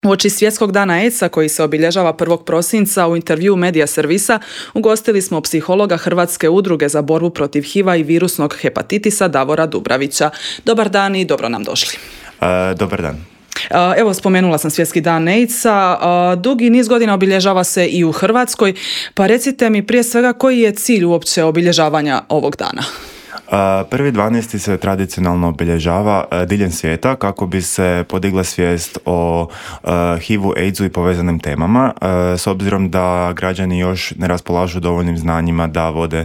Uoči Svjetskog dana AIDS-a koji se obilježava 1. prosinca u intervjuu Medija servisa ugostili smo psihologa Hrvatske udruge za borbu protiv HIV-a i virusnog hepatitisa Davora Dubravića. Dobar dan i dobro nam došli. Dobar dan. Evo, spomenula sam Svjetski dan AIDS-a. Dugi niz godina obilježava se i u Hrvatskoj, pa recite mi prije svega koji je cilj uopće obilježavanja ovog dana? 1.12. se tradicionalno obilježava diljem svijeta kako bi se podigla svijest o HIV-u, AIDS-u i povezanim temama, s obzirom da građani još ne raspolažu dovoljnim znanjima da vode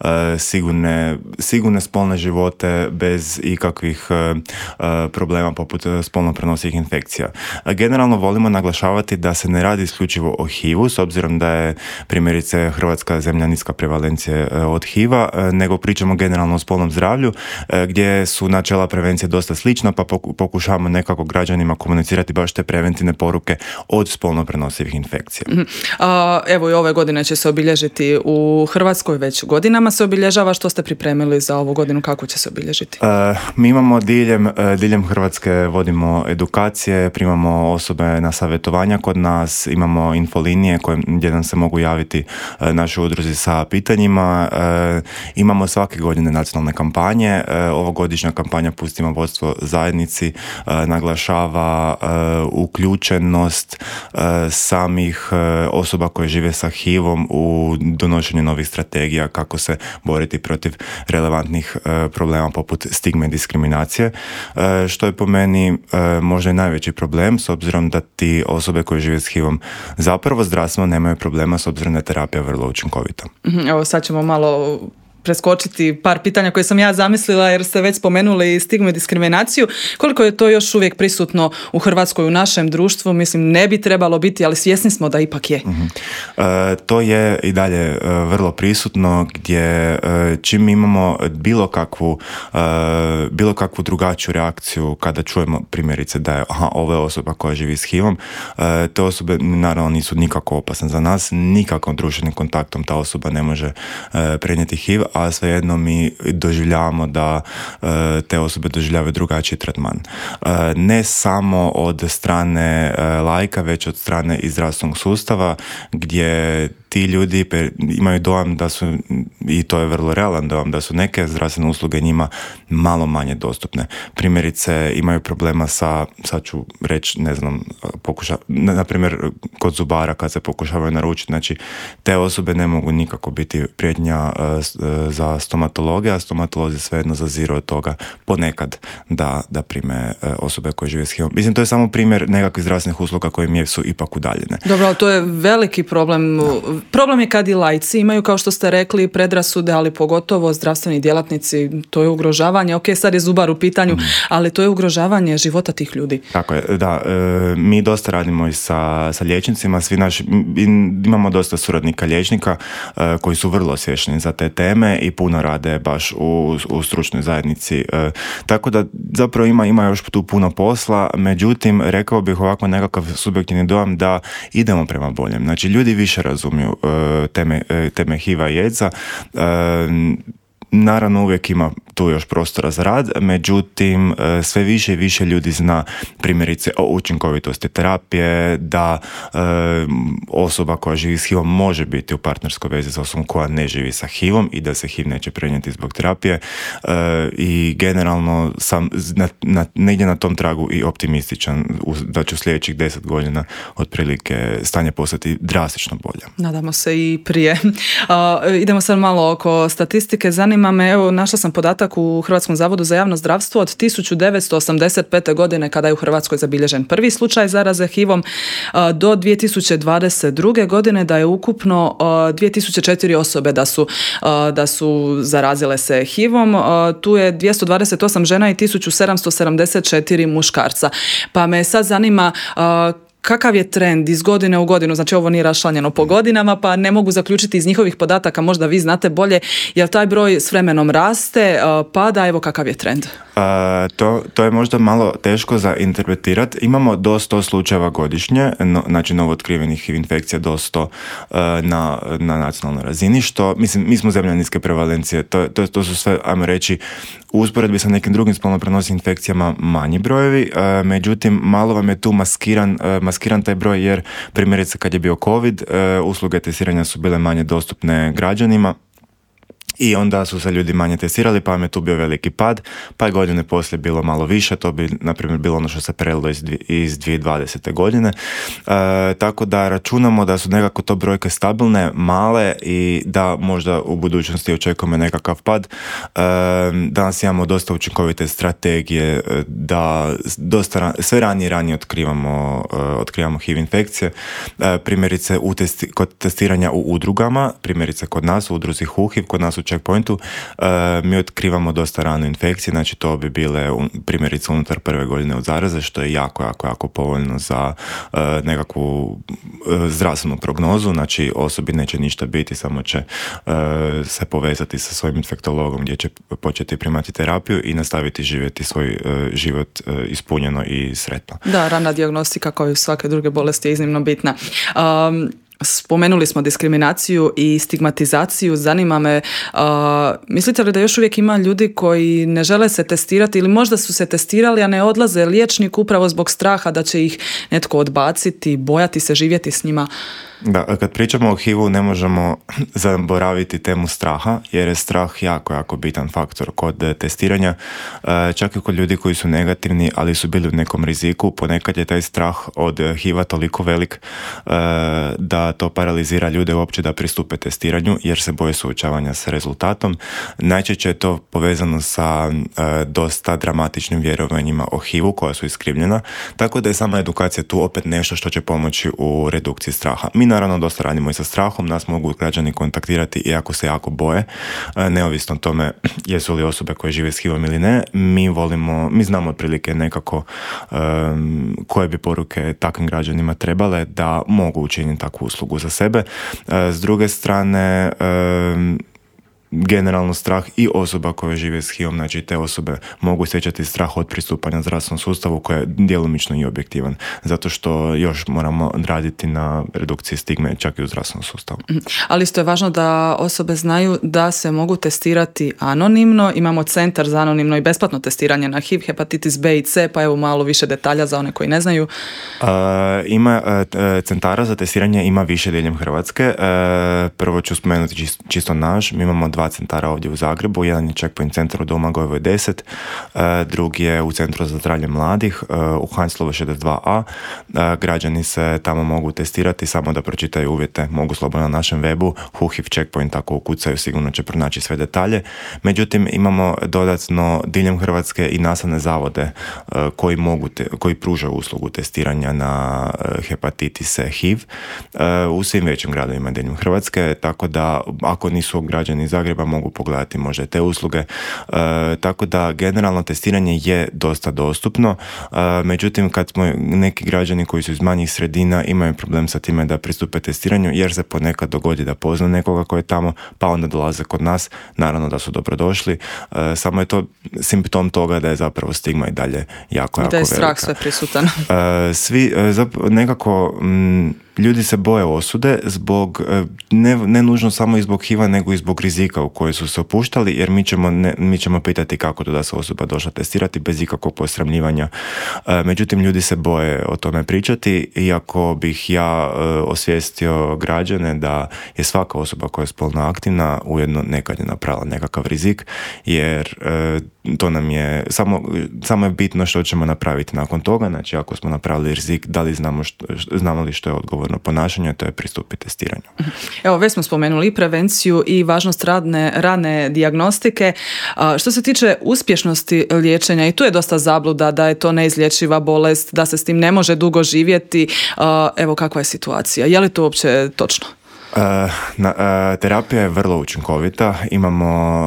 sigurne spolne živote bez ikakvih problema poput spolno prenosivih infekcija. Generalno volimo naglašavati da se ne radi isključivo o HIV-u, s obzirom da je primjerice Hrvatska zemlja niska prevalencije od HIV-a, nego pričamo generalno o spolnom zdravlju, gdje su načela prevencije dosta slična, pa pokušavamo nekako građanima komunicirati baš te preventivne poruke od spolno prenosivih infekcija. Evo i ove godine će se obilježiti u Hrvatskoj, već godinama se obilježava. Što ste pripremili za ovu godinu, kako će se obilježiti? Mi imamo diljem Hrvatske vodimo edukacije, primamo osobe na savjetovanja kod nas, imamo infolinije gdje nam se mogu javiti naši udruzi sa pitanjima, imamo svake godine nacionalne kampanje. Ovogodišnja kampanja Pustimo vodstvo zajednici naglašava uključenost samih osoba koje žive sa HIV-om u donošenju novih strategija kako se boriti protiv relevantnih problema poput stigme i diskriminacije, što je po meni možda i najveći problem, s obzirom da ti osobe koje žive s HIV-om zapravo zdravstveno nemaju problema, s obzirom da je terapija vrlo učinkovita. Evo, sad ćemo malo preskočiti par pitanja koje sam ja zamislila, jer ste već spomenuli stigmu i diskriminaciju. Koliko je to još uvijek prisutno u Hrvatskoj, u našem društvu? Mislim, ne bi trebalo biti, ali svjesni smo da ipak je. To je i dalje vrlo prisutno, gdje čim imamo bilo kakvu drugačiju reakciju kada čujemo primjerice da je ovo je osoba koja živi s HIV-om, te osobe naravno nisu nikako opasne za nas, nikakvom društvenim kontaktom ta osoba ne može prenijeti HIV, a svejedno mi doživljavamo da te osobe doživljavaju drugačiji tretman. Ne samo od strane laika, već od strane i zdravstvenog sustava, gdje ti ljudi imaju dojam da su, i to je vrlo realan dojam, da su neke zdravstvene usluge njima malo manje dostupne. Primjerice, imaju problema sa, sad ću reći, ne znam, na primjer kod zubara kad se pokušavaju naručiti, znači te osobe ne mogu nikako biti prijetnja za stomatologe, a stomatolozi svejedno zaziru od toga ponekad da prime osobe koje žive s HIV-om. Mislim, to je samo primjer nekakvih zdravstvenih usluga koje im su ipak udaljene. Dobro, ali to je veliki problem. Problem je kad i laici imaju, kao što ste rekli, predrasude, ali pogotovo zdravstveni djelatnici, to je ugrožavanje. Ok, sad je zubar u pitanju, ali to je ugrožavanje života tih ljudi. Tako je, da. Mi dosta radimo i sa liječnicima, svi naši, imamo dosta suradnika liječnika koji su vrlo osvješteni za te teme i puno rade baš u stručnoj zajednici. Tako da zapravo ima još tu puno posla, međutim, rekao bih ovako nekakav subjektivni dojam da idemo prema boljem. Znači, ljudi više razumiju teme HIV-a i AIDS-a. Naravno, uvijek ima tu još prostora za rad, međutim, sve više i više ljudi zna primjerice o učinkovitosti terapije, da osoba koja živi s HIV-om može biti u partnerskoj vezi s osobom koja ne živi sa HIV-om i da se HIV neće prenijeti zbog terapije, i generalno sam negdje na tom tragu i optimističan da će u sljedećih 10 godina otprilike stanje postati drastično bolje. Nadamo se i prije. Idemo sad malo oko statistike. Zanima me, evo, našla sam podatak u Hrvatskom zavodu za javno zdravstvo od 1985. godine, kada je u Hrvatskoj zabilježen prvi slučaj zaraze HIV-om, do 2022. godine da je ukupno 2004 osobe da su zarazile se HIV-om. Tu je 228 žena i 1774 muškarca. Pa me sad zanima kakav je trend iz godine u godinu, znači ovo nije raščlanjeno po godinama, pa ne mogu zaključiti iz njihovih podataka, možda vi znate bolje, jel taj broj s vremenom raste, pada, evo kakav je trend? To je možda malo teško za interpretirati. Imamo do 100 slučajeva godišnje, znači novootkrivenih HIV infekcija do 100 na nacionalnoj razini, što, mislim, mi smo zemlja niske prevalencije, to su sve, ajmo reći, u usporedbi sa nekim drugim spolno prenosivim infekcijama manji brojevi, međutim, malo vam je tu maskiran maskiran taj broj, jer primjerice kad je bio COVID, usluge testiranja su bile manje dostupne građanima i onda su se ljudi manje testirali, pa vam je tu bio veliki pad, pa je godine poslije bilo malo više, to bi, na primjer, bilo ono što se prelilo iz 2020. godine. Tako da računamo da su nekako to brojke stabilne, male i da možda u budućnosti očekujemo nekakav pad. Danas imamo dosta učinkovite strategije da sve ranije otkrivamo HIV infekcije. Primjerice kod testiranja u udrugama, primjerice kod nas u udruzi HUHIV, kod nas u checkpointu, mi otkrivamo dosta rano infekcije, znači to bi bile primjerice unutar prve godine od zaraze, što je jako povoljno za nekakvu zdravstvenu prognozu, znači osobi neće ništa biti, samo će se povezati sa svojim infektologom gdje će početi primati terapiju i nastaviti živjeti svoj život ispunjeno i sretno. Da, rana dijagnostika kao i svake druge bolesti je iznimno bitna. Spomenuli smo diskriminaciju i stigmatizaciju. Zanima me, mislite li da još uvijek ima ljudi koji ne žele se testirati ili možda su se testirali, a ne odlaze liječniku upravo zbog straha da će ih netko odbaciti, bojati se živjeti s njima? Da, kad pričamo o HIV-u ne možemo zaboraviti temu straha, jer je strah jako bitan faktor kod testiranja. Čak i kod ljudi koji su negativni, ali su bili u nekom riziku, ponekad je taj strah od HIV-a toliko velik da to paralizira ljude uopće da pristupe testiranju, jer se boje suočavanja sa rezultatom. Najčešće je to povezano sa dosta dramatičnim vjerovanjima o HIV-u koja su iskrivljena, tako da je sama edukacija tu opet nešto što će pomoći u redukciji straha. Mi naravno dosta radimo i sa strahom, nas mogu građani kontaktirati iako se jako boje, neovisno o tome jesu li osobe koje žive s HIV-om ili ne. Mi znamo otprilike nekako koje bi poruke takvim građanima trebale da mogu učiniti takvu uslugu za sebe. S druge strane, generalno strah i osoba koje žive s HIV-om, znači te osobe mogu osjećati strah od pristupanja zdravstvenom sustavu koji je djelomično i objektivan, zato što još moramo raditi na redukciji stigme čak i u zdravstvenom sustavu. Ali isto je važno da osobe znaju da se mogu testirati anonimno. Imamo centar za anonimno i besplatno testiranje na HIV, hepatitis B i C, pa evo malo više detalja za one koji ne znaju. Ima centara za testiranje, ima više diljem Hrvatske. Prvo ću spomenuti čisto naš. Mi imamo 2 centara ovdje u Zagrebu, jedan je checkpoint centar u Domagojevoj 10, drugi je u Centru za zdravlje mladih u Heinzlovo 62a. Građani se tamo mogu testirati, samo da pročitaju uvjete, mogu slobodno na našem webu, HUHIV checkpoint, ako ukucaju sigurno će pronaći sve detalje. Međutim, imamo dodatno diljem Hrvatske i nastavne zavode koji pružaju uslugu testiranja na hepatitise HIV u svim većim gradovima diljem Hrvatske, tako da ako nisu građani Zagreba mogu pogledati možda te usluge, tako da generalno testiranje je dosta dostupno, međutim kad smo neki građani koji su iz manjih sredina imaju problem sa time da pristupe testiranju jer se ponekad dogodi da pozna nekoga koji je tamo pa onda dolaze kod nas, naravno da su dobrodošli, samo je to simptom toga da je zapravo stigma i dalje jako velika. Da je strah sve prisutan. Svi nekako ljudi se boje osude zbog, ne nužno samo i zbog HIV-a, nego i zbog rizika u koje su se opuštali, jer mi ćemo pitati kako to da se osoba došla testirati bez ikakvog posramljivanja. Međutim, ljudi se boje o tome pričati, iako bih ja osvijestio građane da je svaka osoba koja je spolno aktivna ujedno nekad je napravila nekakav rizik, jer to nam je, samo je bitno što ćemo napraviti nakon toga, znači ako smo napravili rizik, da li znamo li što je odgovorno ponašanje, to je pristupiti testiranju. Evo, već smo spomenuli i prevenciju i važnost rane dijagnostike. Što se tiče uspješnosti liječenja, i tu je dosta zabluda da je to neizlječiva bolest, da se s tim ne može dugo živjeti. Evo, kakva je situacija? Je li to uopće točno? Terapija je vrlo učinkovita. Imamo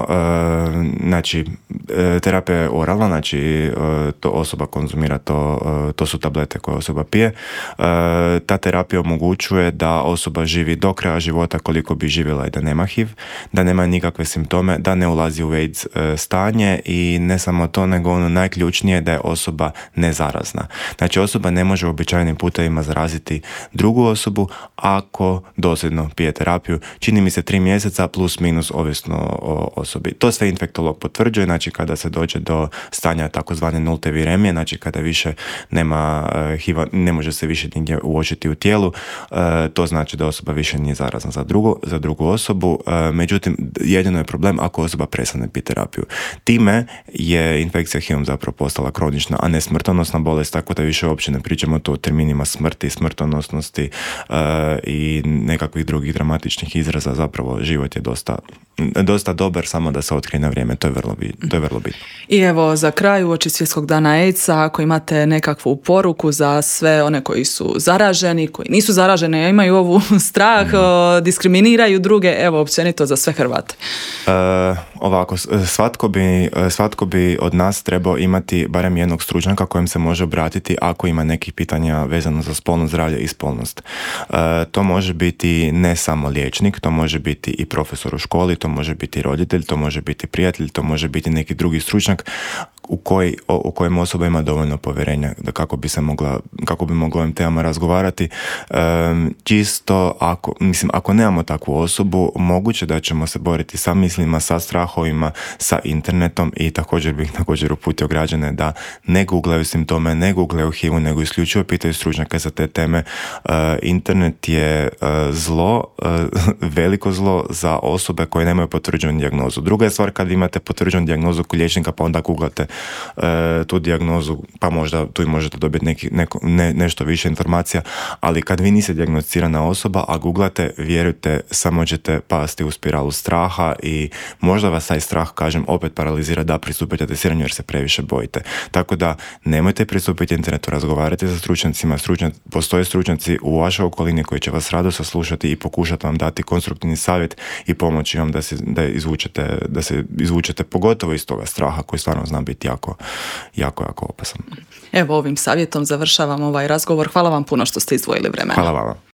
terapija je oralna, znači to osoba konzumira, to su tablete koje osoba pije. Ta terapija omogućuje da osoba živi do kraja života koliko bi živjela i da nema HIV, da nema nikakve simptome, da ne ulazi u AIDS stanje i ne samo to, nego ono najključnije da je osoba nezarazna. Znači osoba ne može uobičajenim putevima zaraziti drugu osobu ako dosljedno pije terapiju, čini mi se 3 mjeseca plus minus ovisno o osobi. To sve infektolog potvrđuje, znači kada se dođe do stanja takozvane nulte viremije, znači kada više nema HIV-a, ne može se više nigdje uočiti u tijelu, to znači da osoba više nije zarazna za drugu osobu, međutim jedino je problem ako osoba prestane piti terapiju. Time je infekcija HIV-om zapravo postala kronična, a ne smrtonosna bolest, tako da više uopće ne pričamo to o terminima smrti, smrtonosnosti i nekakvih drugih dramatičnih izraza. Zapravo život je dosta dobar, samo da se otkrije na vrijeme, to je vrlo bitno. I evo, za kraj, uoči Svjetskog dana AIDS-a, ako imate nekakvu poruku za sve one koji su zaraženi, koji nisu zaraženi, a imaju ovu strah, diskriminiraju druge, evo, općenito za sve Hrvate. Ovako, svatko bi od nas trebao imati barem jednog stručnjaka kojem se može obratiti ako ima nekih pitanja vezano za spolno zdravlje i spolnost. To može biti ne samo liječnik, to može biti i profesor u školi, to može biti roditelj, to može biti prijatelj, to može biti neki drugi stručnjak u kojem osoba ima dovoljno povjerenja da kako bi mogla ovim temama razgovarati. Čisto ako nemamo takvu osobu, moguće da ćemo se boriti sa mislima, sa strahovima, sa internetom, i također bih uputio građane da ne googlaju simptome, ne googlaju HIV-u, nego isključivo pitaju stručnjake za te teme. Internet je zlo, veliko zlo za osobe koje nemaju potvrđenu dijagnozu. Druga je stvar kad imate potvrđenu dijagnozu kod liječnika, pa onda googlate tu dijagnozu, pa možda tu i možete dobiti nešto više informacija, ali kad vi niste dijagnosticirana osoba, a googlate, vjerujte, samo ćete pasti u spiralu straha i možda vas taj strah, kažem, opet paralizira da pristupite testiranju jer se previše bojite. Tako da nemojte pristupiti internetu, razgovarajte sa stručnjacima, postoje stručnjaci u vašoj okolini koji će vas rado saslušati i pokušati vam dati konstruktivni savjet i pomoći vam da se izvučete pogotovo iz toga straha koji stvarno zna biti jako opasan. Evo, ovim savjetom završavam ovaj razgovor. Hvala vam puno što ste izdvojili vremena. Hvala vama.